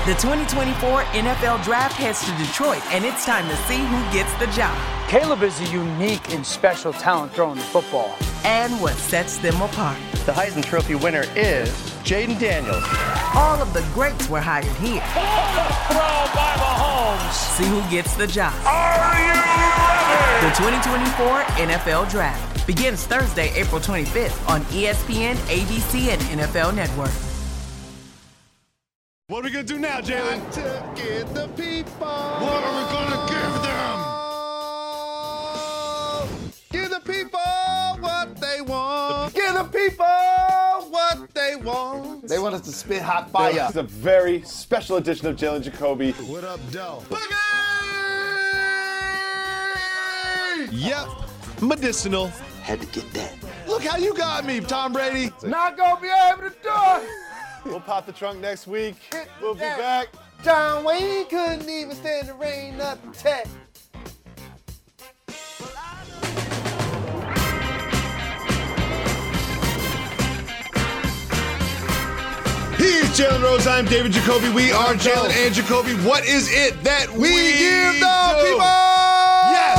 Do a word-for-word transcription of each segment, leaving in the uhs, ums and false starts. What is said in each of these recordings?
The twenty twenty-four N F L Draft heads to Detroit, and it's time to see who gets the job. Caleb is a unique and special talent throwing the football. And what sets them apart. The Heisman Trophy winner is Jaden Daniels. All of the greats were hired here. Throw by Mahomes. See who gets the job. Are you ready? The twenty twenty-four N F L Draft begins Thursday, April twenty-fifth on E S P N, A B C, and N F L Network. What are we going to do now, Jalen? To give the people. What are we going to give them? Give the people what they want. Give the people what they want. They want us to spit hot fire. This is a very special edition of Jalen Jacoby. What up, Doe? Yep, medicinal. Had to get that. Look how you got me, Tom Brady. Not gonna be able to do it. We'll pop the trunk next week. We'll be that. back. John Wayne couldn't even stand the rain, not the tech. He's Jalen Rose. I'm David Jacoby. We are Jalen and Jacoby. What is it that we, We give the do? people. Yes.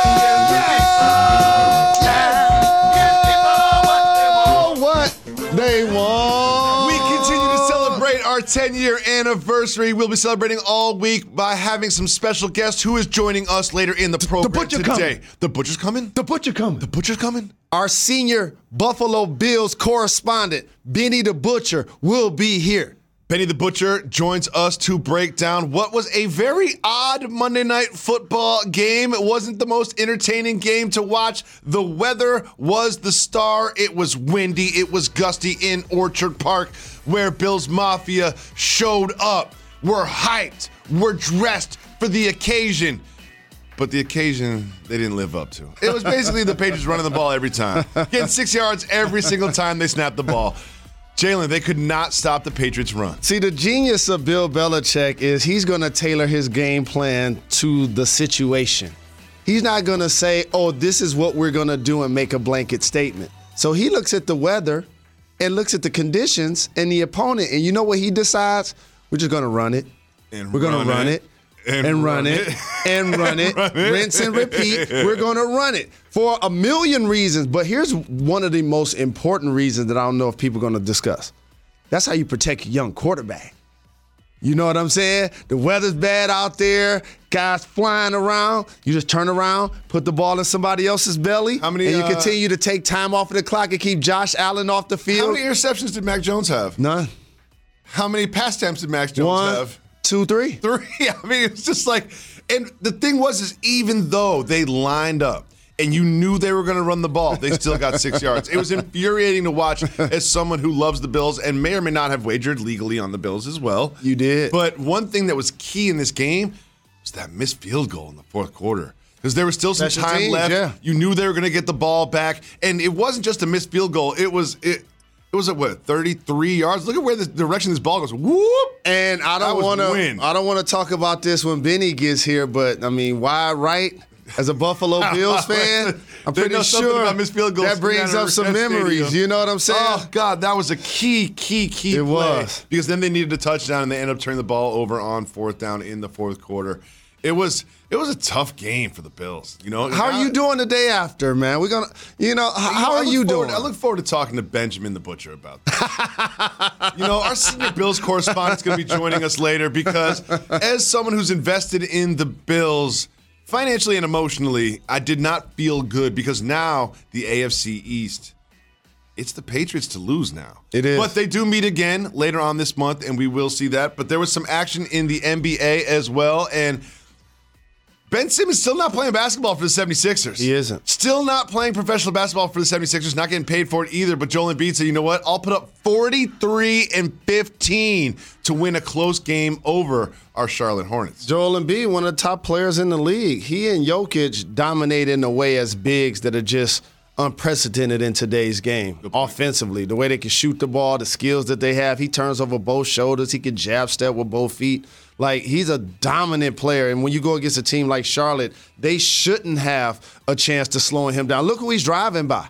What they want. We continue to celebrate our ten-year anniversary. We'll be celebrating all week by having some special guests who is joining us later in the program Butcher today. coming. The Butcher's coming? The Butcher coming. The Butcher's coming? Our senior Buffalo Bills correspondent, Benny the Butcher, will be here. Benny the Butcher joins us to break down what was a very odd Monday Night Football game. It wasn't the most entertaining game to watch. The weather was the star. It was windy. It was gusty in Orchard Park, where Bills Mafia showed up. We're hyped. We're dressed for the occasion. But the occasion, they didn't live up to. It was basically the Patriots running the ball every time. Getting six yards every single time they snapped the ball. Jalen, they could not stop the Patriots' run. See, the genius of Bill Belichick is he's going to tailor his game plan to the situation. He's not going to say, oh, this is what we're going to do and make a blanket statement. So he looks at the weather and looks at the conditions and the opponent, and you know what he decides? We're just going to run it. And we're going to run it. And, and run, run it, it. and run it, run it. Rinse and repeat. We're going to run it for a million reasons. But here's one of the most important reasons that I don't know if people are going to discuss. That's how you protect a young quarterback. You know what I'm saying? The weather's bad out there, guys flying around. You just turn around, put the ball in somebody else's belly, How many, and you uh, continue to take time off of the clock and keep Josh Allen off the field. How many interceptions did Mac Jones have? None. How many pass attempts did Mac Jones One, have? two, three. Three. I mean, it was just like, and the thing was, is even though they lined up and you knew they were going to run the ball, they still got six yards. It was infuriating to watch as someone who loves the Bills and may or may not have wagered legally on the Bills as well. You did. But one thing that was key in this game was that missed field goal in the fourth quarter. Because there was still some Special time teams, left. yeah. You knew they were going to get the ball back. And it wasn't just a missed field goal. It was it. It was at what, thirty-three yards? Look at where the direction this ball goes. Whoop! And I don't want to. I don't want to talk about this when Benny gets here, but I mean, why right? As a Buffalo Bills fan, I'm They pretty know something sure about missed field goals that brings down up at some Red memories. Stadium. You know what I'm saying? Oh God, that was a key, key, key It play. was. Because then they needed a touchdown and they ended up turning the ball over on fourth down in the fourth quarter. It was it was a tough game for the Bills. You know, How are you doing the day after, man? We're gonna, you know, how, how I are look you forward- doing? I look forward to talking to Benjamin the Butcher about that. You know, our senior Bills correspondent is going to be joining us later because as someone who's invested in the Bills financially and emotionally, I did not feel good because now the A F C East, it's the Patriots to lose now. It is. But they do meet again later on this month, and we will see that. But there was some action in the N B A as well, and Ben Simmons still not playing basketball for the seventy-sixers. He isn't. Still not playing professional basketball for the seventy-sixers, not getting paid for it either. But Joel Embiid said, you know what? I'll put up forty-three and fifteen to win a close game over our Charlotte Hornets. Joel Embiid, one of the top players in the league. He and Jokic dominate in a way as bigs that are just unprecedented in today's game. Offensively, the way they can shoot the ball, the skills that they have. He turns over both shoulders. He can jab step with both feet. Like, he's a dominant player. And when you go against a team like Charlotte, they shouldn't have a chance to slowing him down. Look who he's driving by.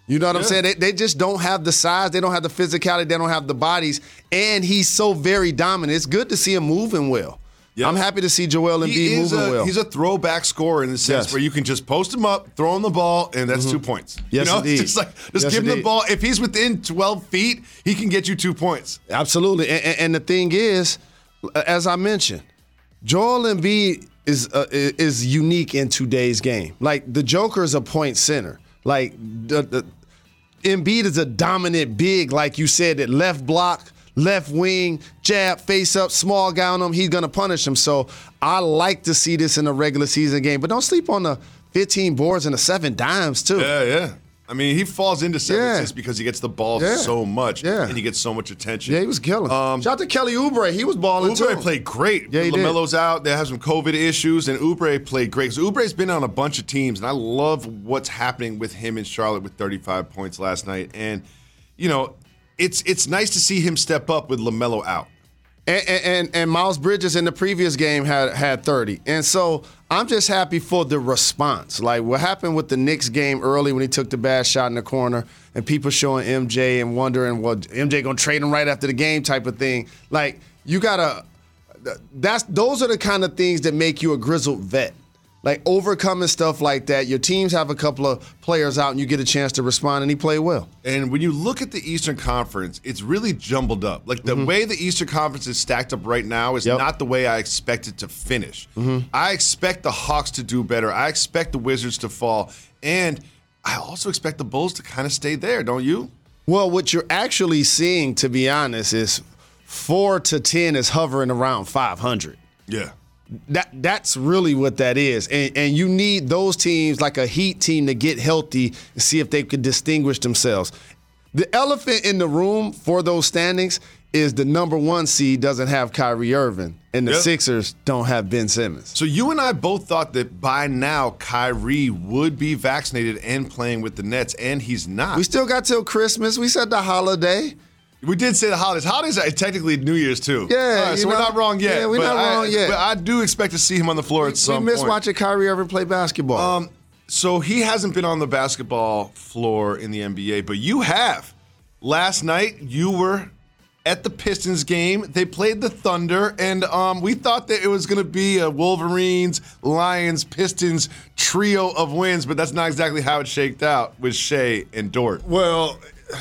You know what Yeah. I'm saying? They, they just don't have the size. They don't have the physicality. They don't have the bodies. And he's so very dominant. It's good to see him moving well. Yep. I'm happy to see Joel Embiid He is moving a, well. He's a throwback scorer in the sense Yes. where you can just post him up, throw him the ball, and that's two points. Yes, you know? indeed. Just like just Yes, give him the indeed. ball. If he's within twelve feet, he can get you two points. Absolutely. And, and, and the thing is, as I mentioned, Joel Embiid is uh, is unique in today's game. Like, the Joker is a point center. Like, the, the Embiid is a dominant big, like you said, that left block, left wing, jab, face up, small guy on him. He's going to punish him. So I like to see this in a regular season game. But don't sleep on the fifteen boards and the seven dimes, too. Yeah, yeah. I mean, he falls into seven Yeah. assists because he gets the ball Yeah. so much, Yeah. and he gets so much attention. Yeah, he was killing. Um, Shout out to Kelly Oubre. He was balling, too. Oubre played great. Yeah, he did. LaMelo's out. They have some COVID issues, and Oubre played great. Because Oubre's been on a bunch of teams, and I love what's happening with him in Charlotte with thirty-five points last night. And, you know, it's it's nice to see him step up with LaMelo out. And, and and Miles Bridges in the previous game had had thirty. And so I'm just happy for the response. Like, what happened with the Knicks game early when he took the bad shot in the corner and people showing M J and wondering, well, M J going to trade him right after the game type of thing. Like, you got to that's those are the kind of things that make you a grizzled vet. Like, overcoming stuff like that. Your teams have a couple of players out and you get a chance to respond, and he played well. And when you look at the Eastern Conference, it's really jumbled up. Like, the way the Eastern Conference is stacked up right now is Yep. not the way I expect it to finish. I expect the Hawks to do better. I expect the Wizards to fall. And I also expect the Bulls to kind of stay there, don't you? Well, what you're actually seeing, to be honest, is four to ten is hovering around five hundred. Yeah. That that's really what that is, and and you need those teams like a Heat team to get healthy and see if they could distinguish themselves. The elephant in the room for those standings is the number one seed doesn't have Kyrie Irving, and the Yep. Sixers don't have Ben Simmons. So you and I both thought that by now Kyrie would be vaccinated and playing with the Nets, and he's not. We still got till Christmas. We said the holiday. We did say the holidays. Holidays are technically New Year's too. Yeah, All right, you so we're know, not wrong yet. yeah, we're but not I- wrong yet. But I do expect to see him on the floor at We some miss point. watching Kyrie Irving play basketball. Um, so he hasn't been on the basketball floor in the N B A, but you have. Last night you were at the Pistons game. They played the Thunder, and um, we thought that it was going to be a Wolverines, Lions, Pistons trio of wins, but that's not exactly how it shaked out with Shea and Dort. well,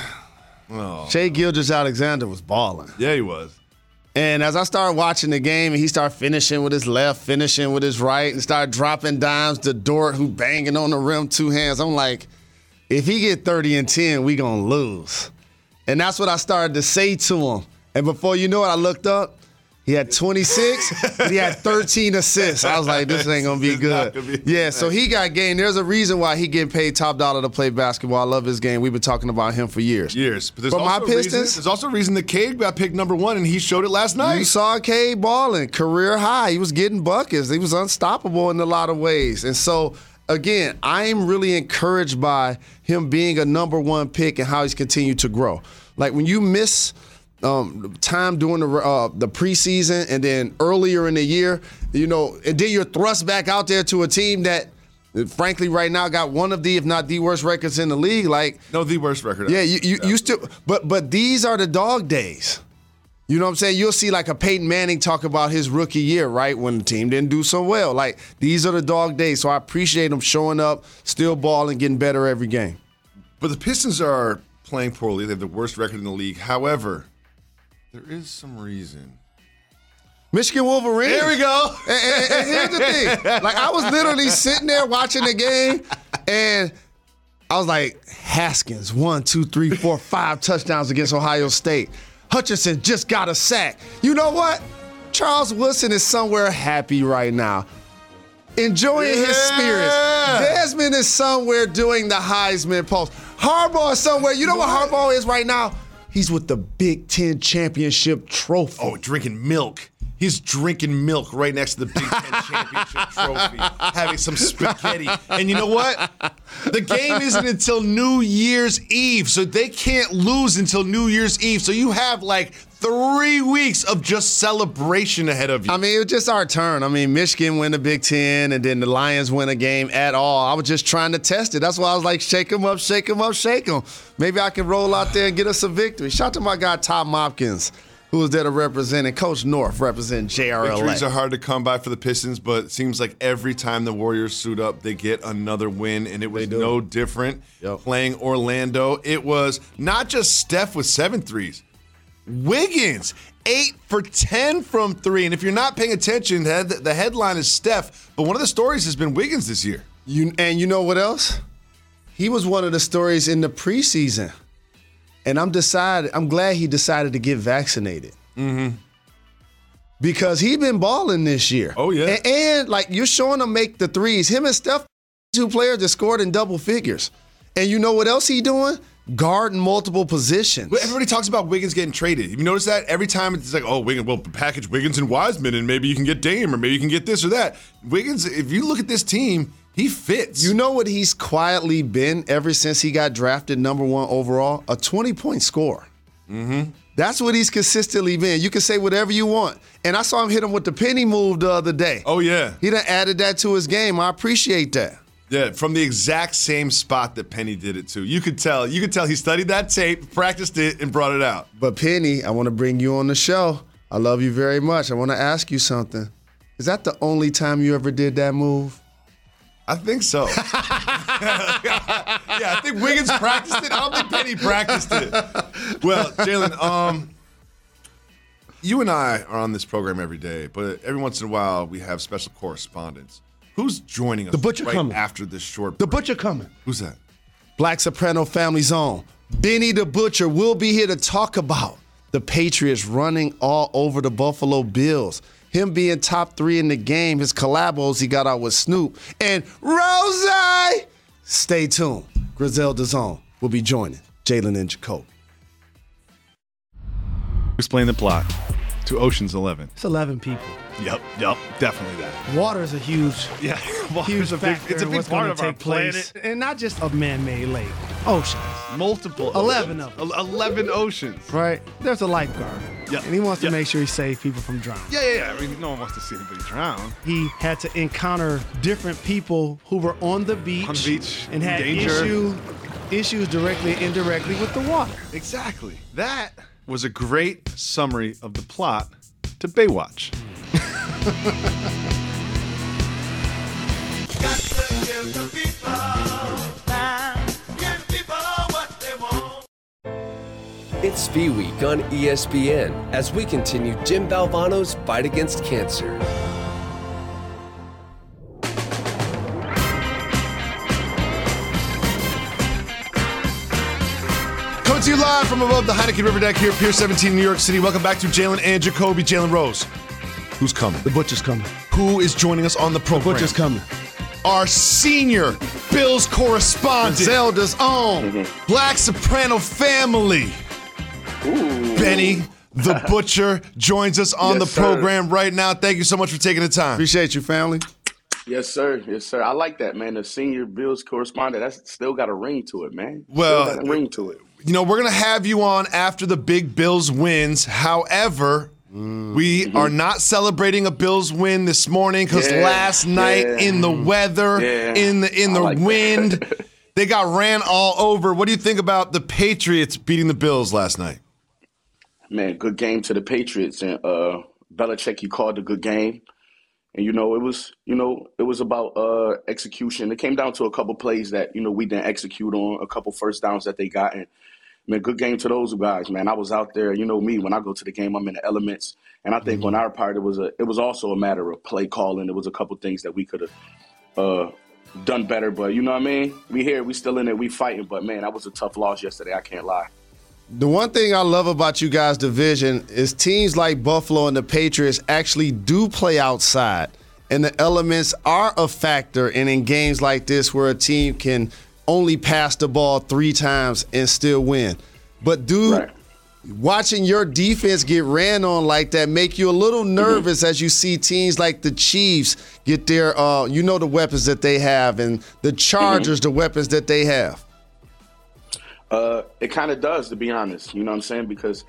Shai Gilgeous-Alexander was balling. Yeah, he was. And as I started watching the game, and he started finishing with his left, finishing with his right, and started dropping dimes to Dort, who banging on the rim two hands. I'm like, if he get thirty and ten, we gonna lose. And that's what I started to say to him. And before you know it, I looked up. He had twenty-six, and he had thirteen assists. I was like, this ain't gonna be It's not good. gonna be- Yeah, so he got game. There's a reason why he getting paid top dollar to play basketball. I love his game. We've been talking about him for years. Years. But there's, But my also a reason, Pistons- there's also a reason that Cade got picked number one, and he showed it last night. You saw Cade balling, career high. He was getting buckets. He was unstoppable in a lot of ways. And so, again, I am really encouraged by him being a number one pick and how he's continued to grow. Like, when you miss um, time during the uh, the preseason and then earlier in the year, you know, and then you're thrust back out there to a team that, frankly, right now got one of the, if not the worst records in the league. Like, No, the worst record. yeah, you you, you still, but but these are the dog days. You know what I'm saying? You'll see like a Peyton Manning talk about his rookie year, right? When the team didn't do so well. Like, these are the dog days. So I appreciate him showing up, still balling, getting better every game. But the Pistons are playing poorly. They have the worst record in the league. However, there is some reason. Michigan Wolverines. There we go. And, and- and here's the thing. Like, I was literally sitting there watching the game, and I was like, Haskins, one, two, three, four, five touchdowns against Ohio State. Hutchinson just got a sack. You know what? Charles Woodson is somewhere happy right now, enjoying his spirits. Desmond is somewhere doing the Heisman post. Harbaugh is somewhere. You know what Harbaugh is right now? He's with the Big Ten championship trophy. Oh, drinking milk. He's drinking milk right next to the Big Ten championship trophy, having some spaghetti. And you know what? The game isn't until New Year's Eve, so they can't lose until New Year's Eve. So you have like three weeks of just celebration ahead of you. I mean, it was just our turn. I mean, Michigan win the Big Ten, and then the Lions win a game at all. I was just trying to test it. That's why I was like, shake them up, shake them up, shake them. Maybe I can roll out there and get us a victory. Shout out to my guy, Tom Hopkins, who was there to represent, and Coach North represent J R L A. Victories are hard to come by for the Pistons, but it seems like every time the Warriors suit up, they get another win, and it was no different Yep. playing Orlando. It was not just Steph with seven threes. Wiggins, eight for ten from three. And if you're not paying attention, the headline is Steph, but one of the stories has been Wiggins this year. You, and you know what else? He was one of the stories in the preseason. And I'm decided. I'm glad he decided to get vaccinated. Mm-hmm. Because he been balling this year. Oh, yeah. And, and, like, you're showing him make the threes. Him and Steph, two players that scored in double figures. And you know what else he doing? Guarding multiple positions. But everybody talks about Wiggins getting traded. You notice that every time it's like, oh, Wiggins, well, package Wiggins and Wiseman, and maybe you can get Dame, or maybe you can get this or that. Wiggins, if you look at this team, he fits. You know what he's quietly been ever since he got drafted number one overall? A twenty-point scorer. Mm-hmm. That's what he's consistently been. You can say whatever you want. And I saw him hit him with the penny move the other day. Oh, yeah. He done added that to his game. I appreciate that. Yeah, from the exact same spot that Penny did it to. You could tell. You could tell he studied that tape, practiced it, and brought it out. But Penny, I want to bring you on the show. I love you very much. I want to ask you something. Is that the only time you ever did that move? I think so. Yeah, I think Wiggins practiced it. I don't think Penny practiced it. Well, Jalen, um, you and I are on this program every day, but every once in a while we have special correspondents. Who's joining us The Butcher right coming. after this short The break? Butcher coming. Who's that? Black Soprano Family Zone. Benny the Butcher will be here to talk about the Patriots running all over the Buffalo Bills. Him being top three in the game, his collabos he got out with Snoop, and Rose. Stay tuned. Griselda Zone will be joining Jalen and Jacoby. Explain the plot to Ocean's Eleven. It's eleven people. Yep, yep, definitely that. Water is a huge, Yeah, well, huge it's a big, factor it's a in big what's part going of to our take place, planet. and not just a man-made lake, oceans. Multiple, eleven of them. eleven oceans. Right? There's a lifeguard, Yep. and he wants to Yep. make sure he saves people from drowning. Yeah, yeah, yeah. I mean, no one wants to see anybody drown. He had to encounter different people who were on the beach, On the beach, and in had danger. issue, issues directly and indirectly with the water. Exactly. That was a great summary of the plot to Baywatch. It's Fee Week on E S P N as we continue Jim Valvano's fight against cancer. Coming to you live from above the Heineken River Deck here at Pier seventeen, New York City. Welcome back to Jalen and Jacoby. Jalen Rose. Who's coming? The Butcher's coming. Who is joining us on the program? Butcher's coming. Our senior Bills correspondent. Zelda's own. Black Soprano Family. Benny the Butcher joins us on Yes, the program right now. Thank you so much for taking the time. Appreciate you, family. Yes, sir. Yes, sir. I like that, man. The senior Bills correspondent, that's still got a ring to it, man. Well, still got a ring to it. You know, we're going to have you on after the big Bills wins. However, we are not celebrating a Bills win this morning because Yeah, last night yeah. in the weather, Yeah, in the in I the like that. wind, they got ran all over. What do you think about the Patriots beating the Bills last night? Man, good game to the Patriots. And uh, Belichick, you called a good game. And, you know, it was, you know, it was about uh, execution. It came down to a couple plays that, you know, we didn't execute on, a couple first downs that they got. And, man, good game to those guys, man. I was out there. You know me, when I go to the game, I'm in the elements. And I think Mm-hmm. on our part, it was a, it was also a matter of play calling. There was a couple things that we could have uh, done better. But, you know what I mean? We here, we still in it, we fighting. But, man, that was a tough loss yesterday. I can't lie. The one thing I love about you guys' division is teams like Buffalo and the Patriots actually do play outside. And the elements are a factor. And in games like this where a team can only pass the ball three times and still win. But dude, Right. watching your defense get ran on like that make you a little nervous mm-hmm. as you see teams like the Chiefs get their, uh, you know, the weapons that they have, and the Chargers, mm-hmm. the weapons that they have. Uh, it kind of does, to be honest. You know what I'm saying? Because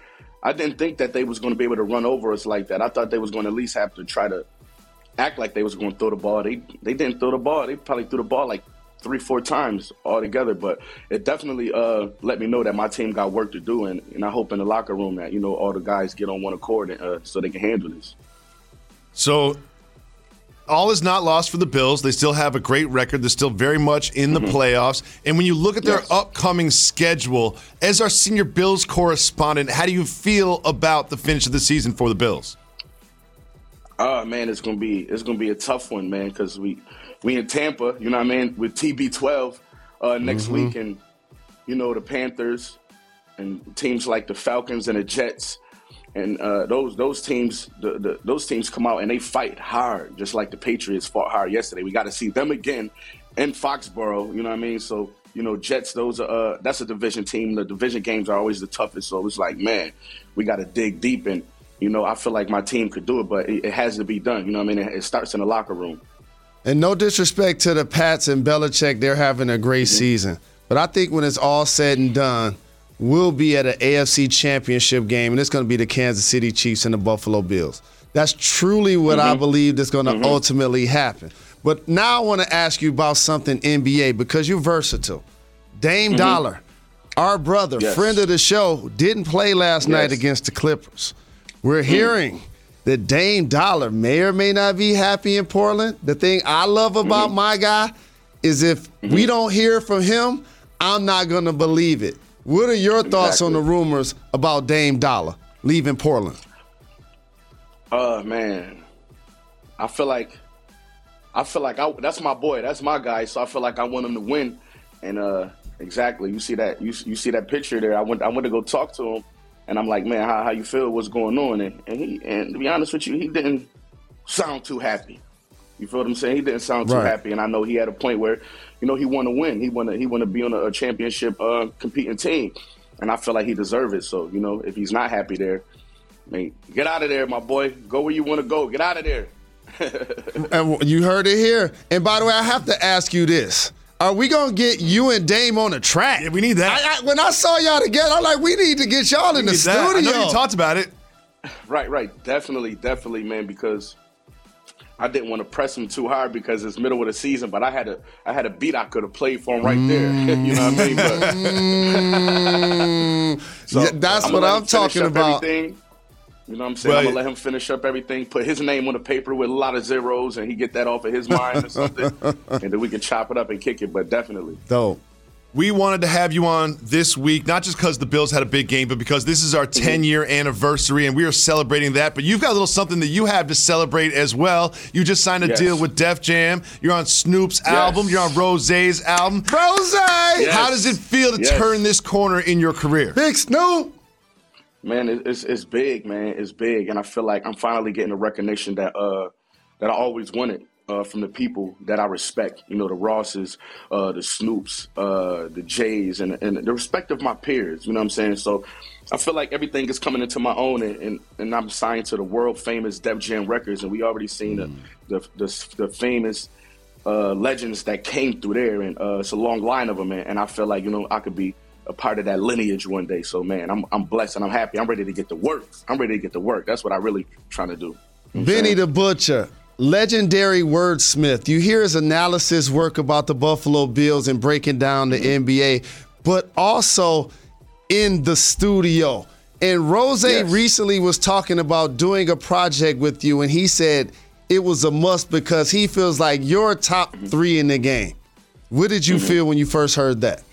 I didn't think that they was going to be able to run over us like that. I thought they was going to at least have to try to act like they was going to throw the ball. They they didn't throw the ball. They probably threw the ball like three, four times altogether. But it definitely uh, let me know that my team got work to do, and, and I hope in the locker room that, you know, all the guys get on one accord and, uh, so they can handle this. So all is not lost for the Bills. They still have a great record. They're still very much in the mm-hmm. playoffs. And when you look at their yes. upcoming schedule, as our senior Bills correspondent, how do you feel about the finish of the season for the Bills? Oh, man, it's gonna be it's gonna be a tough one, man, because we we in Tampa, you know what I mean, with T B twelve uh, next mm-hmm. week, and you know the Panthers and teams like the Falcons and the Jets, and uh, those those teams the, the, those teams come out and they fight hard, just like the Patriots fought hard yesterday. We got to see them again in Foxborough, you know what I mean? So you know Jets, those are uh, that's a division team. The division games are always the toughest. So it's like, man, we got to dig deep and. You know, I feel like my team could do it, but it, it has to be done. You know what I mean? It, it starts in the locker room. And no disrespect to the Pats and Belichick, they're having a great mm-hmm. season. But I think when it's all said and done, we'll be at an A F C championship game, and it's going to be the Kansas City Chiefs and the Buffalo Bills. That's truly what mm-hmm. I believe is going to mm-hmm. ultimately happen. But now I want to ask you about something N B A because you're versatile. Dame mm-hmm. Dollar, our brother, yes. friend of the show, didn't play last yes. night against the Clippers. We're hearing mm. that Dame Dollar may or may not be happy in Portland. The thing I love about mm-hmm. my guy is if mm-hmm. we don't hear from him, I'm not going to believe it. What are your thoughts exactly. on the rumors about Dame Dollar leaving Portland? Uh, man, I feel like I feel like I, that's my boy. That's my guy. So I feel like I want him to win. And uh, exactly, you see that you you see that picture there. I went I went to go talk to him. And I'm like, man, how, how you feel? What's going on? And, and he, and to be honest with you, he didn't sound too happy. You feel what I'm saying? He didn't sound too right. happy. And I know he had a point where, you know, he want to win. He want to he want to be on a, a championship uh, competing team. And I feel like he deserves it. So, you know, if he's not happy there, I mean, get out of there, my boy. Go where you want to go. Get out of there. And you heard it here. And by the way, I have to ask you this. Are we going to get you and Dame on the track? Yeah, we need that. I, I, when I saw y'all together, I'm like, we need to get y'all we in the studio. That. I know you talked about it. Right, right. Definitely, definitely, man, because I didn't want to press him too hard because it's middle of the season, but I had a, I had a beat I could have played for him right mm. there. You know what I mean? But, so yeah, that's I'm what I'm talking about. Everything. You know what I'm saying? Well, I'm going to let him finish up everything, put his name on the paper with a lot of zeros, and he get that off of his mind or something, and then we can chop it up and kick it, but definitely. Dope. We wanted to have you on this week, not just because the Bills had a big game, but because this is our ten-year anniversary, and we are celebrating that. But you've got a little something that you have to celebrate as well. You just signed a yes. deal with Def Jam. You're on Snoop's yes. album. You're on Rose's album. Rose! Yes. How does it feel to yes. turn this corner in your career? Big Snoop! Man, it's it's big, man. It's big, and I feel like I'm finally getting the recognition that uh that I always wanted uh, from the people that I respect. You know, the Rosses, uh, the Snoops, uh, the Jays, and and the respect of my peers. You know what I'm saying? So I feel like everything is coming into my own, and and, and I'm signed to the world famous Def Jam Records, and we already seen mm. the, the the the famous uh, legends that came through there, and uh, it's a long line of them, man. And I feel like, you know, I could be a part of that lineage one day. So, man, I'm I'm blessed and I'm happy. I'm ready to get to work. I'm ready to get to work. That's what I really trying to do. You know Benny the Butcher, legendary wordsmith. You hear his analysis work about the Buffalo Bills and breaking down the mm-hmm. N B A, but also in the studio. And Rose yes. recently was talking about doing a project with you, and he said it was a must because he feels like you're top mm-hmm. three in the game. What did you mm-hmm. feel when you first heard that?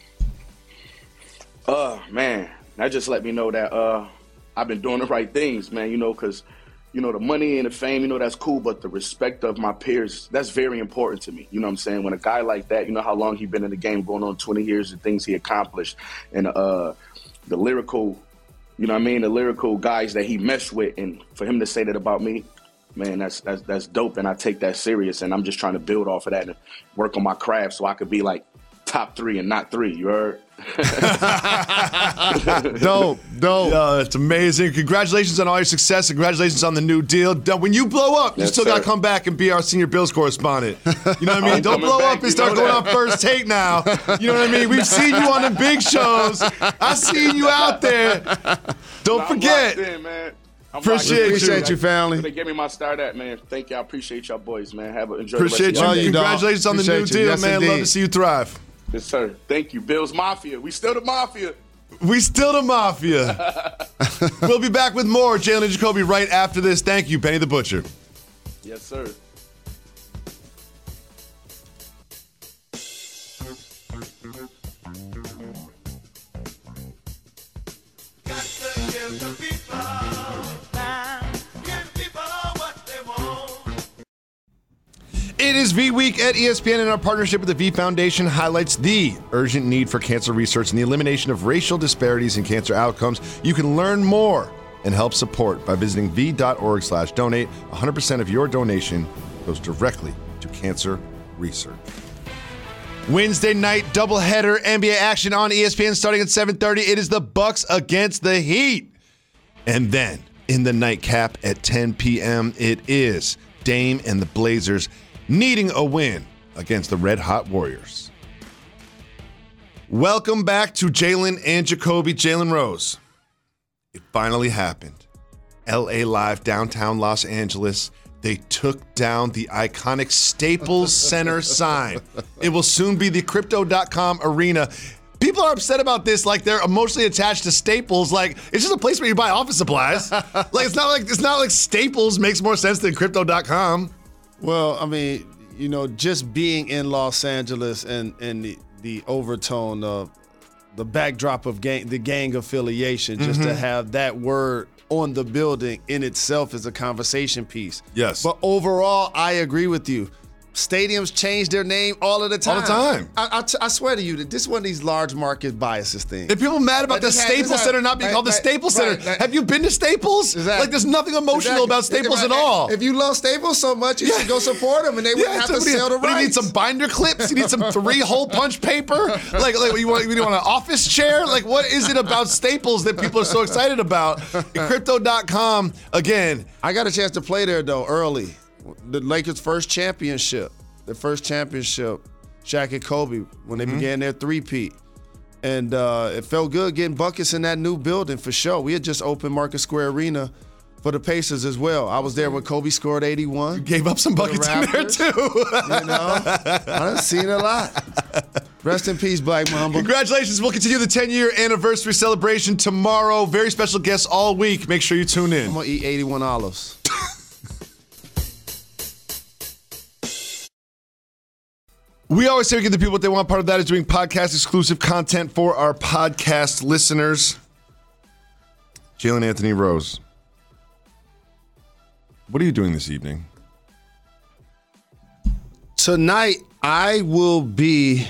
Uh, man, that just let me know that uh, I've been doing the right things, man, you know, because, you know, the money and the fame, you know, that's cool, but the respect of my peers, that's very important to me. You know what I'm saying? When a guy like that, you know how long he's been in the game, going on twenty years, the things he accomplished, and uh, the lyrical, you know what I mean, the lyrical guys that he meshed with, and for him to say that about me, man, that's that's that's dope, and I take that serious, and I'm just trying to build off of that and work on my craft so I could be like top three and not three, you heard? dope, dope. Yo, that's amazing. Congratulations on all your success. Congratulations on the new deal. When you blow up, you Yes, still got to sir. come back and be our senior Bills correspondent. You know what I mean? I'm Don't coming blow back, up and you start know going that. on First Take now. You know what I mean? We've seen you on the big shows. I've seen you out there. Don't I'm forget. locked in, man. I'm Appreciate locked in. you. Appreciate you, family. They gave me my start at, man. Thank you. I appreciate y'all boys, man. Have a enjoy Appreciate the you. rest of your day. dog. Congratulations on the new Appreciate you. deal, Yes, man. Love indeed. to see you thrive. Yes, sir. Thank you. Bills Mafia. We still the Mafia. We still the Mafia. We'll be back with more Jalen and Jacoby right after this. Thank you, Benny the Butcher. Yes, sir. It is V Week at E S P N, and our partnership with the V Foundation highlights the urgent need for cancer research and the elimination of racial disparities in cancer outcomes. You can learn more and help support by visiting v.org slash donate. one hundred percent of your donation goes directly to cancer research. Wednesday night doubleheader N B A action on E S P N starting at seven thirty. It is the Bucks against the Heat. And then in the nightcap at ten p.m., it is Dame and the Blazers needing a win against the Red Hot Warriors. Welcome back to Jalen and Jacoby. Jalen Rose. It finally happened. L A Live, downtown Los Angeles. They took down the iconic Staples Center sign. It will soon be the Crypto dot com arena. People are upset about this like they're emotionally attached to Staples. Like, it's just a place where you buy office supplies. Like, it's not like it's not like Staples makes more sense than Crypto dot com. Well, I mean, you know, just being in Los Angeles and, and the, the overtone of the backdrop of gang, the gang affiliation, just Mm-hmm. to have that word on the building in itself is a conversation piece. Yes. But overall, I agree with you. Stadiums change their name all of the time. All the time. I, I, t- I swear to you that this is one of these large market biases things. If people are mad about Like, the this had- Staples this had- Center not being right, called the right, Staples right, Center, right. have you been to Staples? Exactly. Like, there's nothing emotional Exactly. about Staples Right. at all. If you love Staples so much, you Yeah. should go support them, and they wouldn't have to what do you- sell the what do you need rights. some binder clips? You need some three-hole punch paper? Like, like you want, you want an office chair? Like, what is it about Staples that people are so excited about? Crypto dot com, again. I got a chance to play there, though, early. The Lakers' first championship. Their first championship, Shaq and Kobe, when they Mm-hmm. began their three-peat. And uh, it felt good getting buckets in that new building for sure. We had just opened Market Square Arena for the Pacers as well. I was there when Kobe scored eighty-one. Gave up some for the buckets in there, Raptors. too. You know, I've seen a lot. Rest in peace, Black Mamba. Congratulations. We'll continue the ten-year anniversary celebration tomorrow. Very special guests all week. Make sure you tune in. I'm going to eat eighty-one olives. We always say we give the people what they want. Part of that is doing podcast exclusive content for our podcast listeners. Jalen Anthony Rose, what are you doing this evening? Tonight, I will be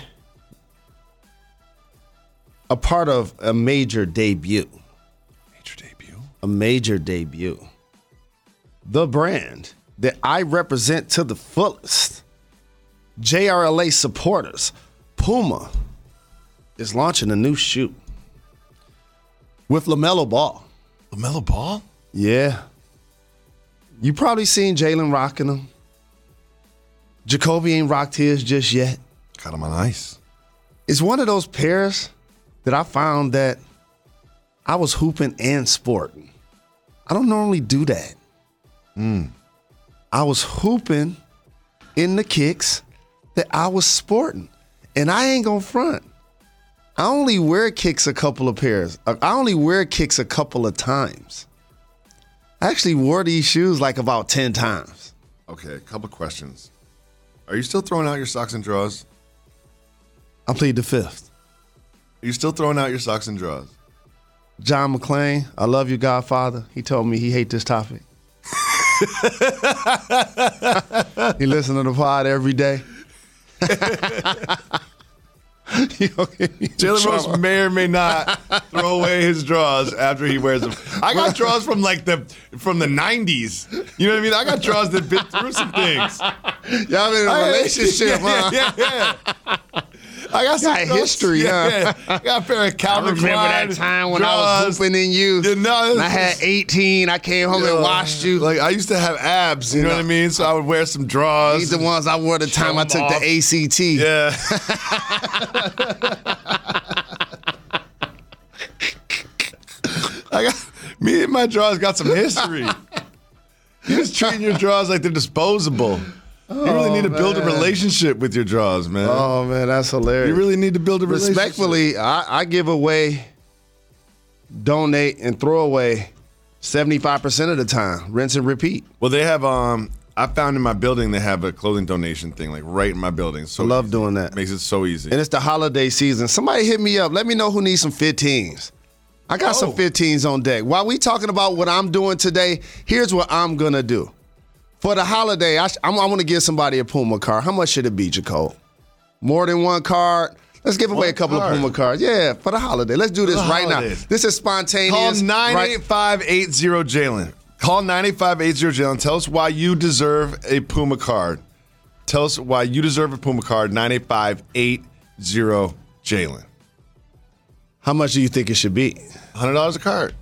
a part of a major debut. Major debut. A major debut. The brand that I represent to the fullest. J R L A supporters, Puma, is launching a new shoe with LaMelo Ball. LaMelo Ball? Yeah. You probably seen Jalen rocking them. Jacoby ain't rocked his just yet. Got him on ice. It's one of those pairs that I found that I was hooping and sporting. I don't normally do that. Mm. I was hooping in the kicks that I was sporting. And I ain't gonna front. I only wear kicks a couple of pairs. I only wear kicks a couple of times. I actually wore these shoes like about ten times. Okay, a couple questions. Are you still throwing out your socks and drawers? I plead the fifth. Are you still throwing out your socks and drawers? John McClane, I love you, Godfather. He told me he hate this topic. He listen to the pod every day. Jalen Rose may or may not throw away his drawers after he wears them. I got drawers from like the from the nineties. You know what I mean? I got drawers that been through some things. Y'all in a relationship, yeah, huh? Yeah, yeah, yeah. I got some got history, yeah, huh? yeah. I got a pair of Calvin I remember Klein that time when I was draws. hooping in you. Yeah, no, and I had eighteen. I came home Yeah. and washed you. Like, I used to have abs, you know Yeah. what I mean? So I would wear some drawers. These the ones I wore the time I them took off. the A C T. Yeah. I got me and my drawers got some history. You're just treating your drawers like they're disposable. You really need to build a man. relationship with your drawers, man. Oh man, that's hilarious. You really need to build a relationship. Respectfully, I, I give away, donate, and throw away seventy-five percent of the time. Rinse and repeat. Well, they have. Um, I found in my building they have a clothing donation thing, like right in my building. So I love easy. doing that. Makes it so easy. And it's the holiday season. Somebody hit me up. Let me know who needs some fifteens. I got Oh. some fifteens on deck. While we talking about what I'm doing today, here's what I'm gonna do. For the holiday, I, sh- I'm, I want to give somebody a Puma card. How much should it be, Jacob? More than one card? Let's give away One a couple card. of Puma cards. Yeah, for the holiday. Let's do this the right holidays. now. This is spontaneous. Call nine right- eight five eight zero Jalen. Call nine eight five eight zero Jalen. Tell us why you deserve a Puma card. Tell us why you deserve a Puma card. nine eight five eight zero Jalen. How much do you think it should be? one hundred dollars a card.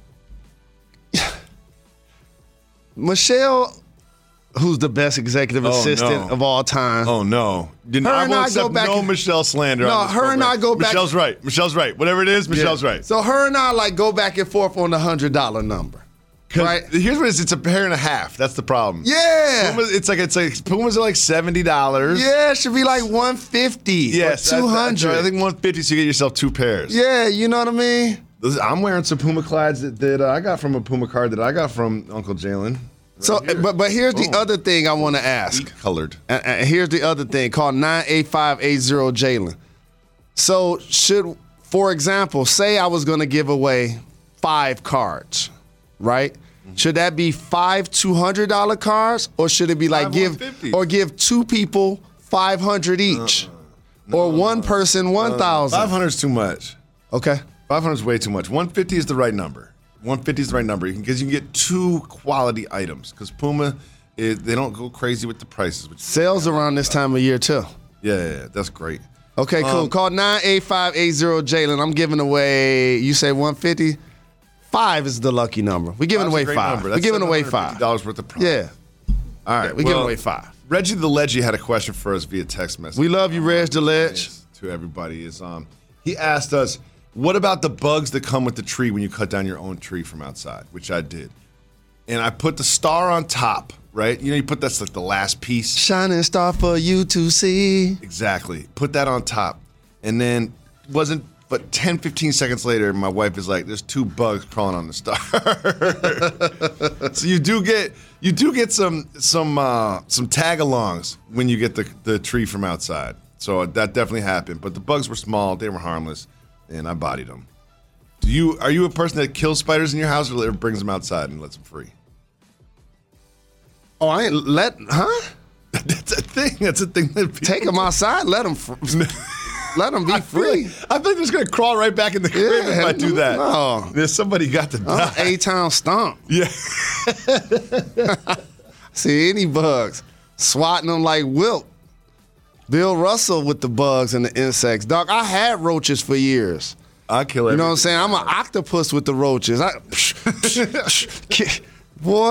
Michelle, who's the best executive Oh, assistant no. of all time. Oh, no. Didn't, Her I and won't I accept go back no and- Michelle slander. No, on this her and program. I go back- Michelle's right. Michelle's right. Whatever it is, Michelle's Yeah. right. So her and I like go back and forth on the hundred dollar number. 'Cause Right? Here's what it is. It's a pair and a half. That's the problem. Yeah. Pumas, it's like it's like Pumas are like seventy dollars. Yeah, it should be like one fifty. Yes, or two that's- that's right. hundred. I think one fifty. So you get yourself two pairs. Yeah, you know what I mean. Listen, I'm wearing some Puma Clydes that, that uh, I got from a Puma card that I got from Uncle Jalen. So, here. but but here's the Boom. other thing I want to ask. Wheat colored. And, and here's the other thing. Call nine eight five eight zero Jalen. So should, for example, say I was going to give away five cards, right? Mm-hmm. Should that be five two hundred dollar cards, or should it be like Five give one fifty. or give two people five hundred each, or one person one thousand? Five hundred is too much. Okay. Five hundred is way too much. One fifty is the right number. One fifty is the right number because you, you can get two quality items. Because Puma, is, they don't go crazy with the prices. Which, Sales around this time of year too. yeah, yeah, yeah, that's great. Okay, cool. Um, Call nine eight five eight zero Jalen. I'm giving away, you say one fifty? Five is the lucky number. We're giving Five's a away great five. number. We're That's giving away seven hundred fifty five. dollars worth of product. Yeah. All right, We're giving away five. Reggie the Leggy had a question for us via text message. We love you, Reg the Ledge. To everybody is um he asked us, what about the bugs that come with the tree when you cut down your own tree from outside, which I did. And I put the star on top, right? You know, you put that's like the last piece. Shining star for you to see. Exactly. Put that on top. And then wasn't but ten, fifteen seconds later, my wife is like, there's two bugs crawling on the star. So you do get you do get some some uh, some tag-alongs when you get the, the tree from outside. So that definitely happened. But the bugs were small, they were harmless, and I bodied them. Do you are you a person that kills spiders in your house or brings them outside and lets them free? Oh, I ain't let, huh? That's a thing. That's a thing that people Take them outside, let them, fr- let them be I feel free. like, I feel like they're just gonna crawl right back in the crib Yeah, if I do that. no. There's somebody got to die. I'm A-Town stomp. Yeah. See any bugs, swatting them like Wilt. Bill Russell with the bugs and the insects. Dog, I had roaches for years. I kill everything. You know what I'm saying? I'm an octopus with the roaches. I, boy,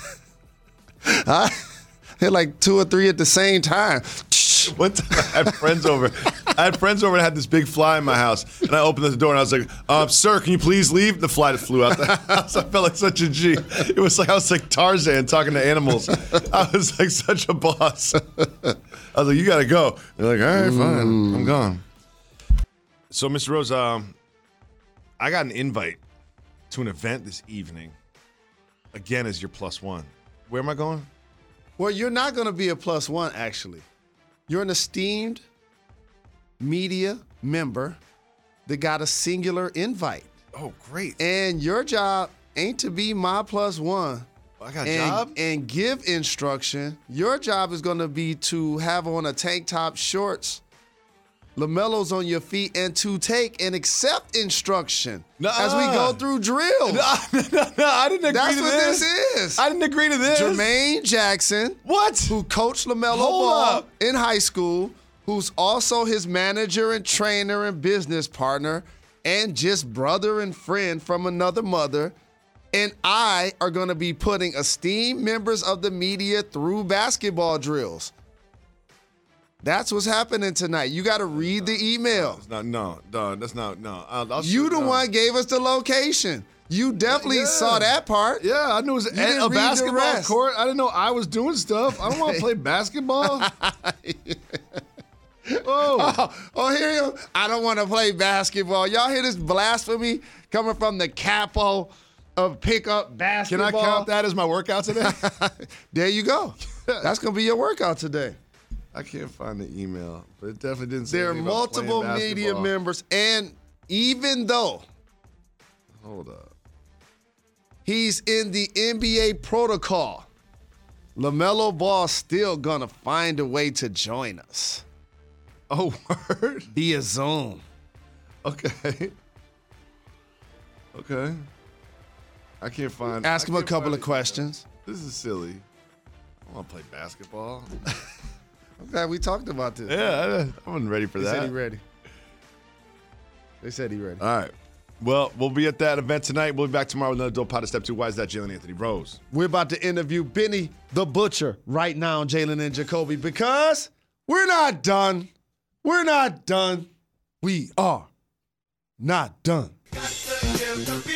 I hit like two or three at the same time. One time I had friends over. I had friends over and had this big fly in my house. And I opened the door and I was like, um, sir, can you please leave? The fly just flew out the house. I felt like such a G. It was like I was like Tarzan talking to animals. I was like such a boss. I was like, you got to go. They're like, all right, fine. I'm gone. So, Mister Rose, um, I got an invite to an event this evening. Again, as your plus one. Where am I going? Well, you're not going to be a plus one, actually. You're an esteemed media member that got a singular invite. Oh, great. And your job ain't to be my plus one. I got a and, job? and give instruction. Your job is going to be to have on a tank top, shorts, LaMelos on your feet, and to take and accept instruction Nuh-uh. as we go through drills. No, no, no, no, I didn't agree That's to what this. this is. I didn't agree to this. Jermaine Jackson, What? who coached LaMelo Hold Ball up. in high school, who's also his manager and trainer and business partner and just brother and friend from another mother, and I are going to be putting esteemed members of the media through basketball drills. That's what's happening tonight. You got to read the email. No, no, no, that's not, no. I'll, I'll you the no. one gave us the location. You definitely yeah. saw that part. Yeah, I knew it was a, a basketball court. I didn't know I was doing stuff. I don't want to play basketball. oh. oh, oh, hear him? I don't want to play basketball. Y'all hear this blasphemy coming from the capo of pickup basketball? Can I count that as my workout today? There you go. That's going to be your workout today. I can't find the email, but it definitely didn't say there are anything about multiple media basketball. members, and even though Hold up. he's in the N B A protocol, LaMelo Ball's still going to find a way to join us. Oh, word? Via Zoom. Okay. Okay. I can't find. Ask I him a can't couple find of it. questions. This is silly. I want to play basketball. I'm glad we talked about this. Yeah, I wasn't ready for they that. They said he ready. They said he ready. All right. Well, we'll be at that event tonight. We'll be back tomorrow with another dope pot of Step Two. Why is that, Jalen Anthony Rose? We're about to interview Benny the Butcher right now, Jalen and Jacoby, because we're not done. We're not done. We are not done.